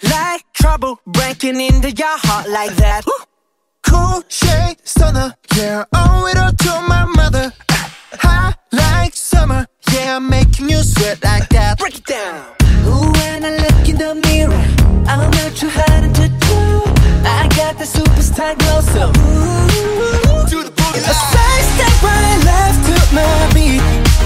like trouble breaking into your heart like that. Cool shade stunner, yeah, owe it all to my mother. Hot like summer, yeah, I'm making you sweat like that. Break it down. Ooh, when I look in the mirror, I'm not too hard to do. I got the superstar glow, so ooh, Do the boogie a side step right left to my beat.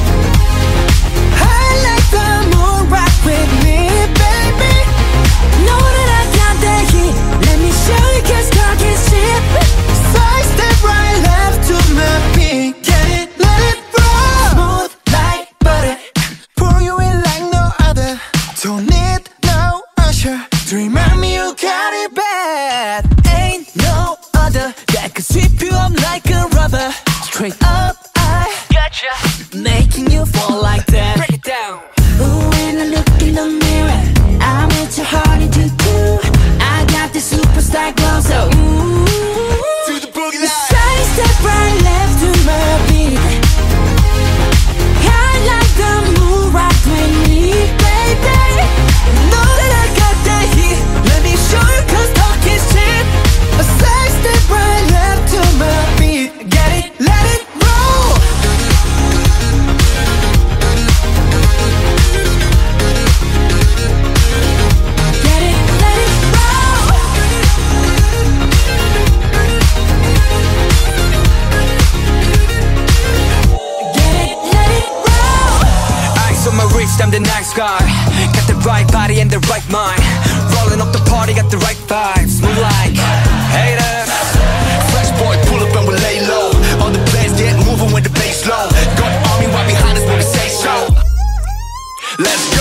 I like the moon rock with me, baby. Know that I got that heat. Let me show you, 'cause talk is cheap. Side step right left to my beat. Get it, let it roll. Smooth like butter. Pour you in like no other. Don't need no usher to remind me you got it bad. Ain't no other that could sweep you up like a rubber. Straight up, I gotcha, making you fall like that. Break it down. Ooh, when I look in the mirror, I'm at your heart to do. I got the superstar glow, so ooh, Do the boogie line. side step right left to my beat. I like the moon rock with me, baby. Know that I got that heat. Let me show you, 'cause talk is cheap. A side step right left to my beat. Get it, let it roll. Get it, let it roll. Get it, let it roll. Ice on my wrist, I'm the nice guy. Got the right body and the right mind. Rolling up the party, got the right vibes. Move like haters. Fresh boy, pull up and we lay low. All the players get moving when the bass low. Got army right behind us when we say so. Let's go.